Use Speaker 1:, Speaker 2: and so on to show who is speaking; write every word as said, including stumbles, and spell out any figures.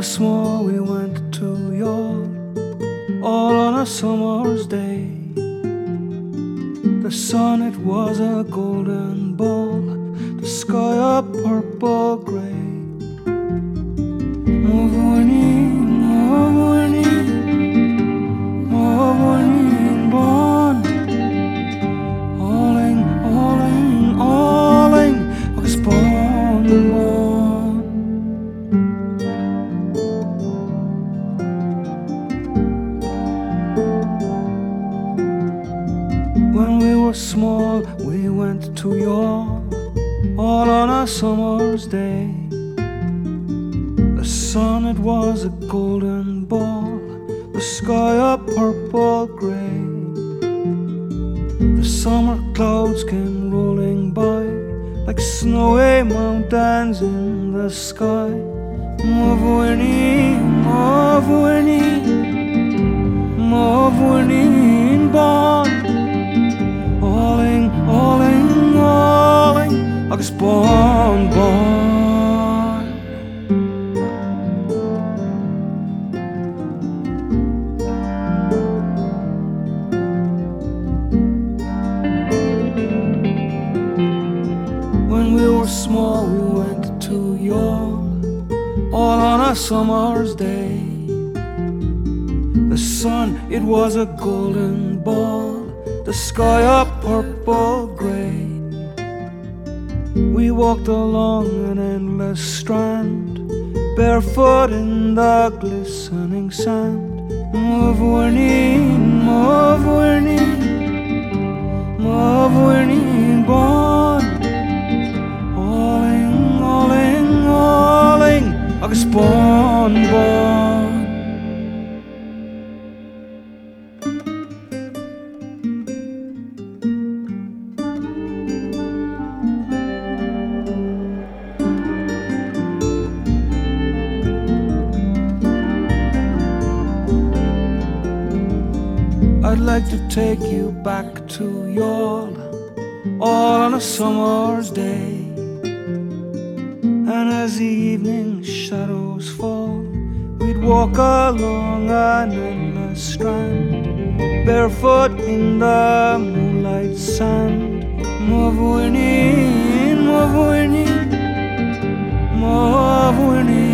Speaker 1: were small, we went to York, all on a summer's day. The sun, it was a golden ball, the sky a purple grey. Mavuni, Mavuni, Mavuni, born. Alling, alling, alling, was born, born. When we were small, we went to York, all on a summer's day. The sun, it was a golden ball, the sky a purple grey. The summer clouds came rolling by like snowy mountains in the sky. Mavuni, Mavuni, Mavuni, born. Alling, alling, alling, I was born, born. When we were small, we went to York, all on a summer's day. The sun, it was a golden ball, the sky a purple grey. We walked along an endless strand, barefoot in the glistening sand. Mavuni, Mavuni, Mavuni, born. Alling, alling, alling, I was born, born. I'd like to take you back to Youghal, all on a summer's day. And as the evening shadows fall, we'd walk along an endless strand, barefoot in the moonlight sand. Mavuni, Mavuni, Mavuni.